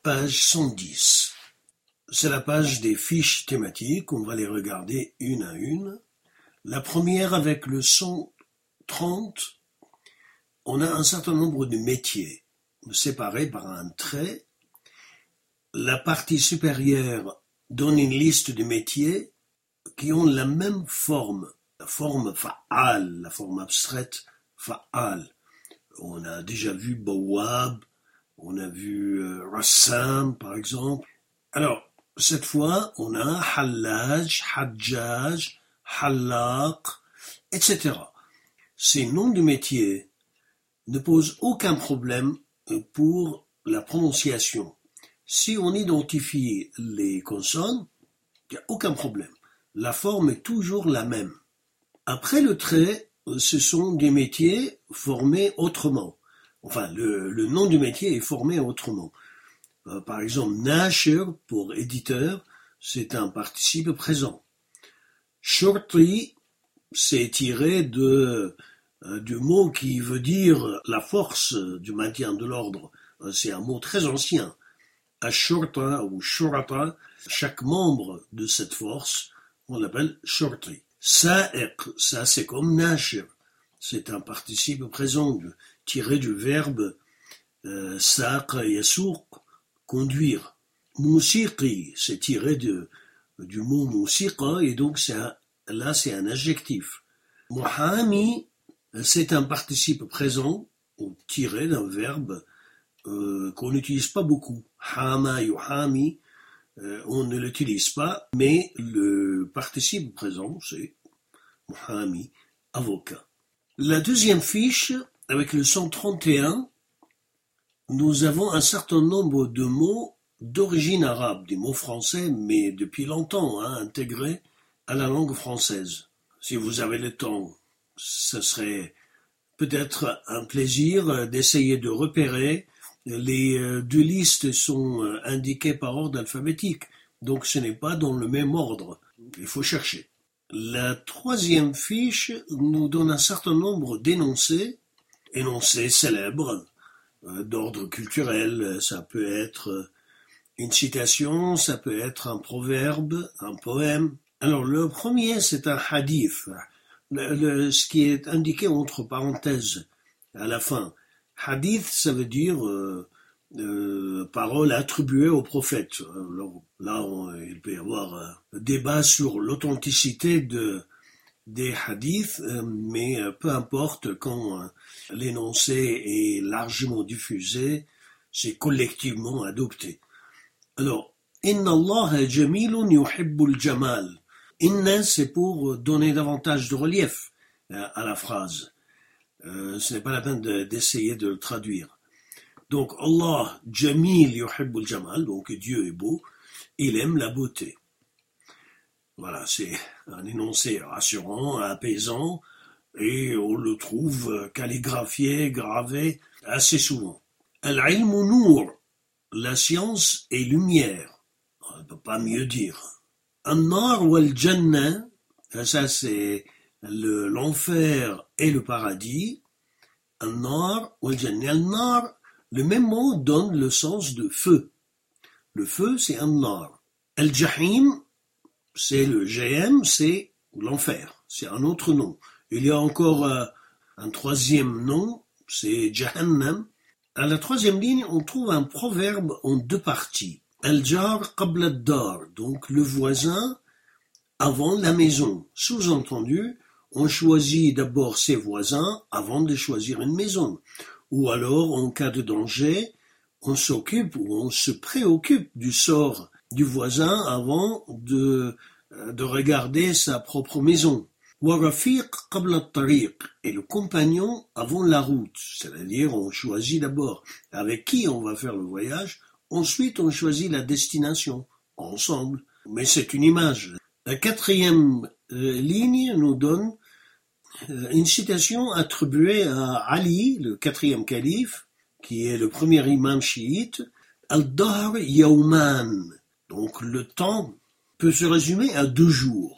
Page 110. C'est la page des fiches thématiques, on va les regarder une à une. La première avec le 130, on a un certain nombre de métiers séparés par un trait. La partie supérieure donne une liste de métiers qui ont la même forme, la forme fa'al, la forme abstraite fa'al. On a déjà vu bawab, on a vu rassam par exemple. Alors, cette fois, on a hallaj, hajjaj, hallaq, etc. Ces noms de métiers ne posent aucun problème pour la prononciation. Si on identifie les consonnes, il n'y a aucun problème. La forme est toujours la même. Après le trait, ce sont des métiers formés autrement. Enfin, le nom du métier est formé autrement. Par exemple, nashir pour éditeur, c'est un participe présent. Shortri, c'est tiré du mot qui veut dire la force du maintien de l'ordre. C'est un mot très ancien. Ashurta ou shurata, chaque membre de cette force, on l'appelle shortri. Sa'iq, ça c'est comme nashir. C'est un participe présent tiré du verbe saq yasuq, conduire. Musiqi, c'est tiré du mot musiqa et donc là c'est un adjectif. Muhami, c'est un participe présent tiré d'un verbe qu'on n'utilise pas beaucoup. Hama yuhami, on ne l'utilise pas, mais le participe présent c'est muhami, avocat. La deuxième fiche, avec le 131, nous avons un certain nombre de mots d'origine arabe, des mots français, mais depuis longtemps intégrés à la langue française. Si vous avez le temps, ce serait peut-être un plaisir d'essayer de repérer. Les deux listes sont indiquées par ordre alphabétique, donc ce n'est pas dans le même ordre. Il faut chercher. La troisième fiche nous donne un certain nombre d'énoncés célèbres, d'ordre culturel. Ça peut être une citation, ça peut être un proverbe, un poème. Alors le premier, c'est un hadith, ce qui est indiqué entre parenthèses à la fin. Hadith, ça veut dire parole attribuée au prophète. Alors, là, il peut y avoir débat sur l'authenticité des hadiths, mais peu importe, quand l'énoncé est largement diffusé, c'est collectivement adopté. Alors, Inna Allah jamilun yuhibbul jamal. Inna, c'est pour donner davantage de relief à la phrase. Ce n'est pas la peine d'essayer de le traduire. Donc, Allah jamil yuhibbul jamal, donc Dieu est beau, il aime la beauté. Voilà, c'est un énoncé rassurant, apaisant, et on le trouve calligraphié, gravé assez souvent. Al-ilmu nour, la science est lumière. On ne peut pas mieux dire. An-nar wal-jannah, ça c'est l'enfer et le paradis. An-nar wal-jannah. Al-nar, le même mot donne le sens de feu. Le feu, c'est an-nar. Al-jahim, c'est le GM, c'est l'enfer. C'est un autre nom. Il y a encore un troisième nom, c'est Jahannam. À la troisième ligne, on trouve un proverbe en deux parties. Al-jar qabla ad-dar, donc le voisin avant la maison. Sous-entendu, on choisit d'abord ses voisins avant de choisir une maison. Ou alors, en cas de danger, on s'occupe ou on se préoccupe du sort du voisin avant de regarder sa propre maison. Wa rafiq qabla at-tariq, et le compagnon avant la route, c'est-à-dire on choisit d'abord avec qui on va faire le voyage, ensuite on choisit la destination, ensemble. Mais c'est une image. La quatrième ligne nous donne une citation attribuée à Ali, le quatrième calife, qui est le premier imam chiite. Al-dahr yawman, donc le temps peut se résumer à 2 jours.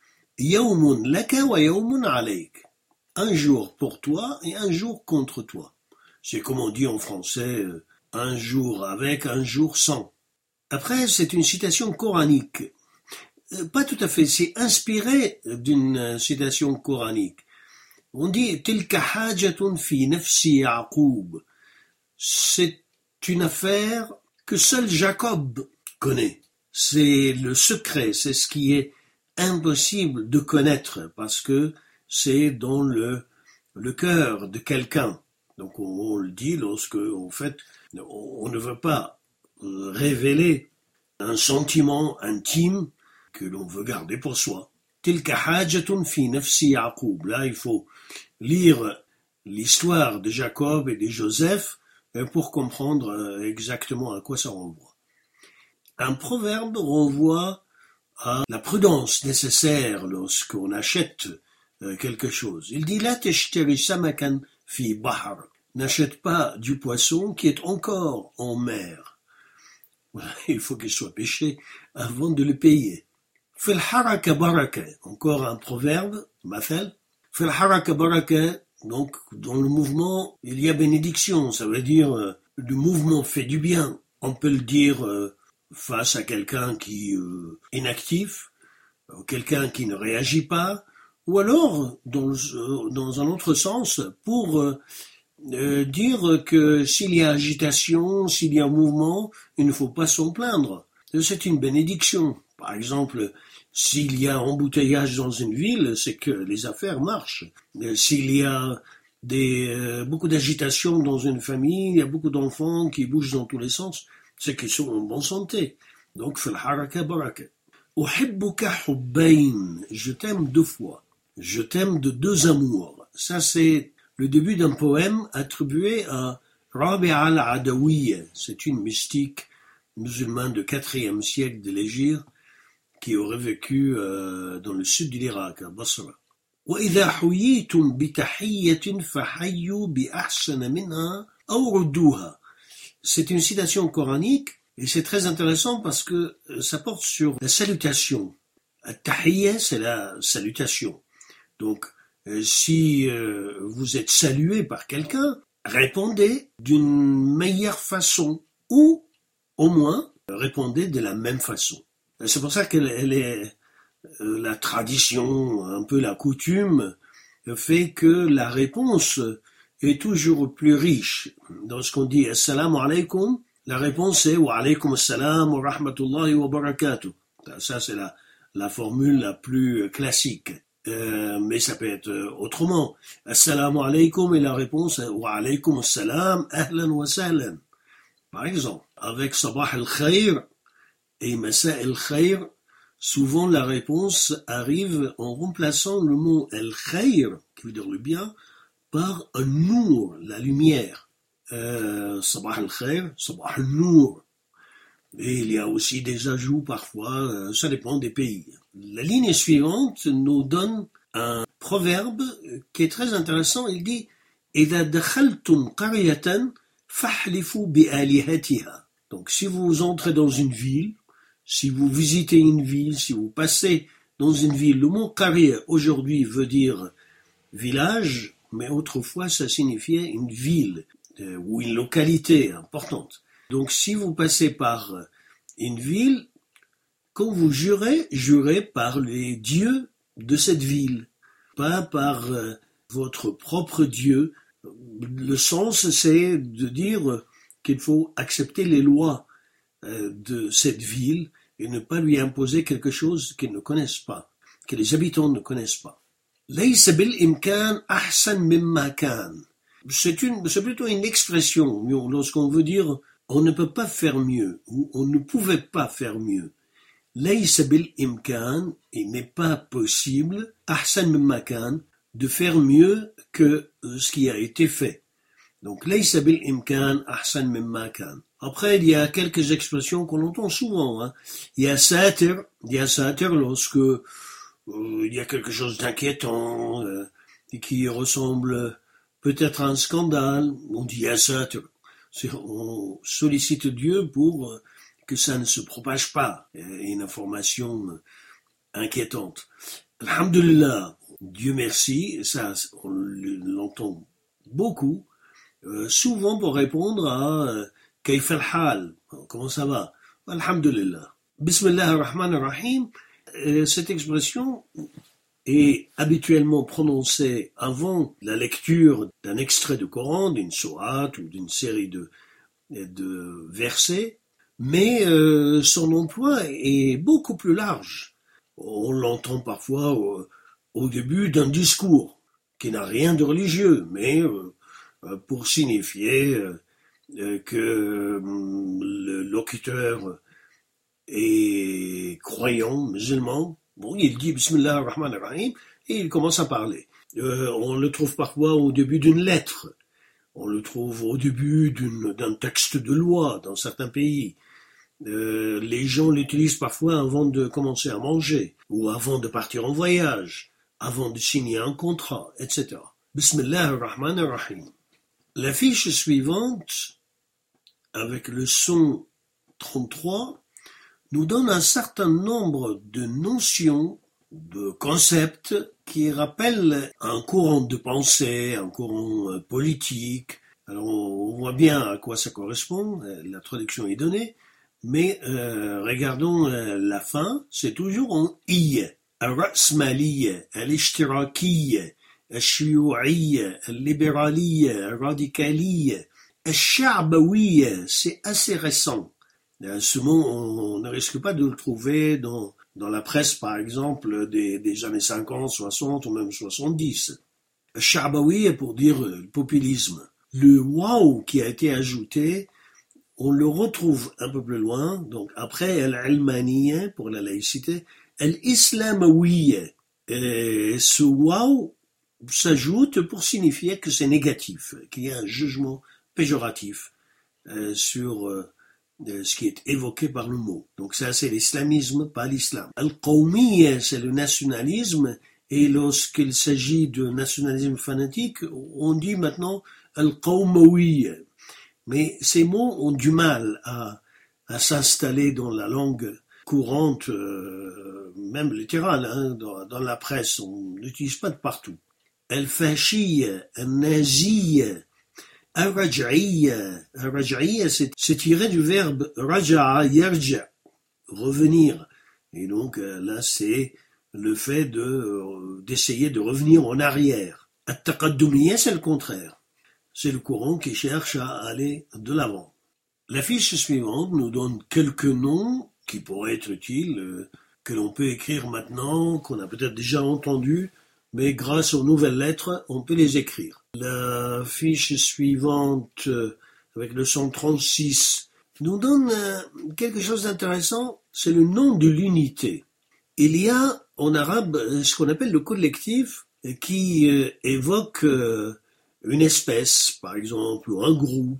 Yawmun laka wa yawmun alayk. Un jour pour toi et un jour contre toi. C'est comme on dit en français, un jour avec, un jour sans. Après, c'est une citation coranique. Pas tout à fait, c'est inspiré d'une citation coranique. On dit « Tilka hajatun fi nafsi Ya'qub ». C'est une affaire que seul Jacob connaît. C'est le secret, c'est ce qui est impossible de connaître parce que c'est dans le cœur de quelqu'un. Donc on le dit lorsque, en fait, on ne veut pas révéler un sentiment intime que l'on veut garder pour soi. Tilka hajatun fi nafsi Ya'qub. Là, il faut lire l'histoire de Jacob et de Joseph pour comprendre exactement à quoi ça renvoie. Un proverbe renvoie à la prudence nécessaire lorsqu'on achète quelque chose. Il dit « La tashtari samakan fi bahr » N'achète pas du poisson qui est encore en mer. Voilà, il faut qu'il soit pêché avant de le payer. « Fil haraka baraka » Encore un proverbe, mathal. « Fil haraka baraka » Donc, dans le mouvement, il y a bénédiction. Ça veut dire le mouvement fait du bien. On peut le dire face à quelqu'un qui est inactif, quelqu'un qui ne réagit pas, ou alors dans un autre sens pour dire que s'il y a agitation, s'il y a mouvement, il ne faut pas s'en plaindre. C'est une bénédiction. Par exemple, s'il y a embouteillage dans une ville, c'est que les affaires marchent. S'il y a beaucoup d'agitation dans une famille, il y a beaucoup d'enfants qui bougent dans tous les sens, c'est qu'ils sont en bonne santé. Donc, fil haraka baraka. Uhibbuka hubbayn. Je t'aime 2 fois. Je t'aime de 2 amours. Ça, c'est le début d'un poème attribué à Rabi'a al-Adawiyya. C'est une mystique musulmane de 4e siècle de l'Hégire qui aurait vécu dans le sud de l'Irak, à Basra. وَإِذَا حُيِّيتُمْ بِتَحِيَّةٍ فَحَيُّوا بِأَحْسَنَ مِنْهَا أَوْ رُدُّوهَا. C'est une citation coranique et c'est très intéressant parce que ça porte sur la salutation. At-tahiyya, c'est la salutation. Donc, si vous êtes salué par quelqu'un, répondez d'une meilleure façon ou au moins répondez de la même façon. C'est pour ça qu'elle est la tradition, un peu la coutume, fait que la réponse est toujours plus riche. Lorsqu'on dit « Assalamu alaikum », la réponse est « Wa alaikum assalam wa rahmatullahi wa barakatuh ». Ça, c'est la formule la plus classique. Mais ça peut être autrement. « Assalamu alaikum » et la réponse est « Wa alaikum assalam, ahlan wa sahlan ». Par exemple, avec « Sabah al-Khair » et « Masa al-Khair », souvent la réponse arrive en remplaçant le mot al-Khair, qui veut dire le bien, par un nour, la lumière. Sabah al-Khair, Sabah al-Nour. Et il y a aussi des ajouts parfois, ça dépend des pays. La ligne suivante nous donne un proverbe qui est très intéressant. Il dit « إِذَا دَخَلْتُمْ قَرْيَةً فَاحْلِفُوا بِآلِهَتِهَا » Donc si vous entrez dans une ville, si vous visitez une ville, si vous passez dans une ville, le mot qarya aujourd'hui veut dire village, mais autrefois ça signifiait une ville ou une localité importante. Donc si vous passez par une ville, quand vous jurez par les dieux de cette ville, pas par votre propre Dieu. Le sens, c'est de dire qu'il faut accepter les lois de cette ville et ne pas lui imposer quelque chose qu'ils ne connaissent pas, que les habitants ne connaissent pas. ليس بالإمكان أحسن مما كان. C'est plutôt une expression lorsqu'on veut dire on ne peut pas faire mieux ou on ne pouvait pas faire mieux. ليس بالإمكان, il n'est pas possible أحسن مما كان, de faire mieux que ce qui a été fait. Donc ليس بالإمكان أحسن مما كان. Après, il y a quelques expressions qu'on entend souvent. Hein. Il y a satir lorsque il y a quelque chose d'inquiétant et qui ressemble peut-être à un scandale. On dit ya satir. On sollicite Dieu pour que ça ne se propage pas. Une information inquiétante. Alhamdulillah, Dieu merci, ça on l'entend beaucoup, souvent pour répondre à كيف الحال? Comment ça va? Alhamdulillah. Bismillah ar-Rahman ar-Rahim. Cette expression est habituellement prononcée avant la lecture d'un extrait du Coran, d'une sourate ou d'une série de versets, mais son emploi est beaucoup plus large. On l'entend parfois au début d'un discours qui n'a rien de religieux, mais pour signifier que le locuteur est croyant, musulman. Bon, il dit Bismillah ar-Rahman ar-Rahim et il commence à parler. On le trouve parfois au début d'une lettre. On le trouve au début d'un texte de loi dans certains pays. Les gens l'utilisent parfois avant de commencer à manger, ou avant de partir en voyage, avant de signer un contrat, etc. Bismillah ar-Rahman ar-Rahim. La fiche suivante, avec le son 33, nous donne un certain nombre de notions, de concepts qui rappellent un courant de pensée, un courant politique. Alors on voit bien à quoi ça correspond, la traduction est donnée, mais regardons la fin, c'est toujours en « i ». الرأسمالية الاشتراكية الشيوعية الليبرالية الرادicalية الشعبوية, c'est assez récent. Ce mot, on ne risque pas de le trouver dans la presse, par exemple, des années 50, 60 ou même 70. Shabawi pour dire le populisme. Le waouh qui a été ajouté, on le retrouve un peu plus loin, donc après al-ilmaniya pour la laïcité, al-islamawiya. Ce waouh s'ajoute pour signifier que c'est négatif, qu'il y a un jugement péjoratif sur ce qui est évoqué par le mot. Donc ça, c'est l'islamisme, pas l'islam. Al-Qawmiyya, c'est le nationalisme, et lorsqu'il s'agit de nationalisme fanatique, on dit maintenant Al-Qawmawiyya. Mais ces mots ont du mal à s'installer dans la langue courante, même littérale, hein, dans la presse, on n'utilise pas de partout. Al-Fashiyya, Al-Naziyya, Al-Raj'iyya, c'est tiré du verbe raja'a yarja, revenir. Et donc là, c'est le fait d'essayer de revenir en arrière. At-Taqaddumiyya, c'est le contraire. C'est le courant qui cherche à aller de l'avant. La fiche suivante nous donne quelques noms qui pourraient être utiles, que l'on peut écrire maintenant, qu'on a peut-être déjà entendus, mais grâce aux nouvelles lettres, on peut les écrire. La fiche suivante, avec le 136, nous donne quelque chose d'intéressant, c'est le nom de l'unité. Il y a en arabe ce qu'on appelle le collectif, qui évoque une espèce, par exemple, ou un groupe.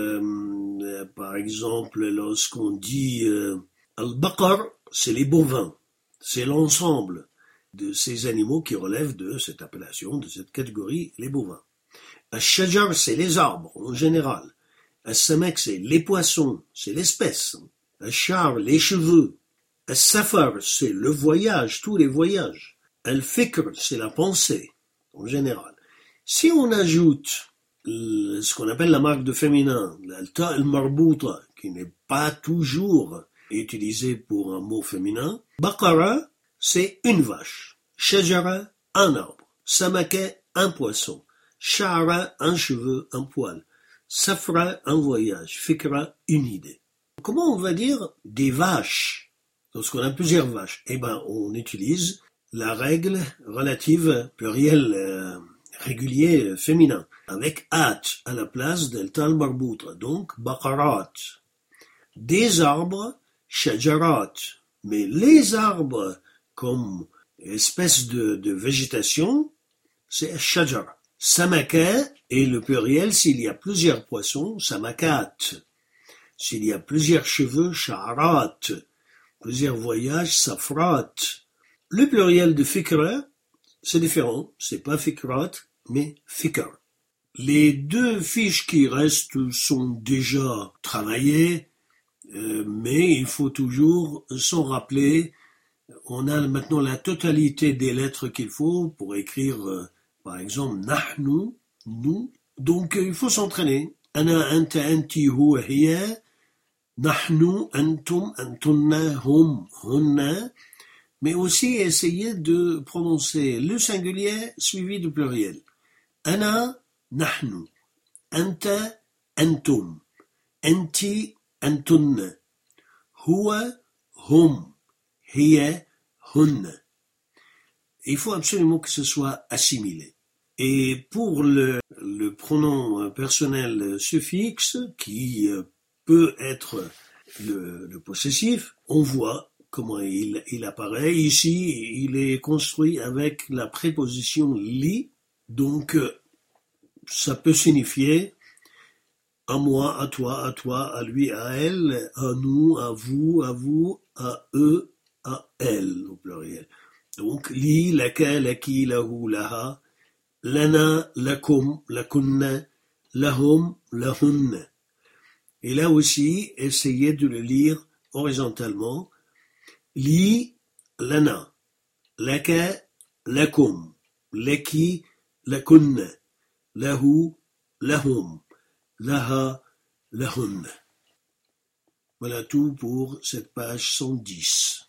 Par exemple, lorsqu'on dit al-baqar, c'est les bovins, c'est l'ensemble de ces animaux qui relèvent de cette appellation, de cette catégorie, les bovins. Al-shajar, c'est les arbres, en général. Al-samak, c'est les poissons, c'est l'espèce. Al-shar, les cheveux. Al-safar, c'est le voyage, tous les voyages. Al-fikr, c'est la pensée, en général. Si on ajoute ce qu'on appelle la marque de féminin, l'alta al-marbouta, qui n'est pas toujours utilisé pour un mot féminin, baqara, c'est une vache. Shajara, un arbre. Samaka, un poisson. Sha'ra, un cheveu, un poil. Safra, un voyage. Fikra, une idée. Comment on va dire des vaches lorsqu'on a plusieurs vaches? Eh ben, on utilise la règle relative pluriel régulier féminin avec at à la place del tal marboutra, donc baqarat. Des arbres, shajarat. Mais les arbres comme espèce de végétation, c'est shajar. Samaka est le pluriel s'il y a plusieurs poissons, samakat. S'il y a plusieurs cheveux, sha'arat. Plusieurs voyages, safrat. Le pluriel de fikra, c'est différent. C'est pas fikrat, mais fikr. Les deux fiches qui restent sont déjà travaillées, mais il faut toujours s'en rappeler. On a maintenant la totalité des lettres qu'il faut pour écrire, par exemple, nahnu, nous. Donc il faut s'entraîner. أنا أنت أنت هو هي نحن أنتم أنتن هم هن, mais aussi essayer de prononcer le singulier suivi du pluriel. أنا نحن أنت أنتم أنتِ أنتن هو هم هي هن. Il faut absolument que ce soit assimilé. Et pour le pronom personnel suffixe, qui peut être le possessif, on voit comment il apparaît. Ici, il est construit avec la préposition li, donc ça peut signifier à moi, à toi, à lui, à elle, à nous, à vous, à eux, à elle, au pluriel. Donc, li, laka, laki, lahu, laha, lana, lakum, lakunna, lahum, lahunna. Et là aussi, essayez de le lire horizontalement. Li, lana, laka, lakum, laki, lakunna, lahu, lahum, laha, lahun. Voilà tout pour cette page 110.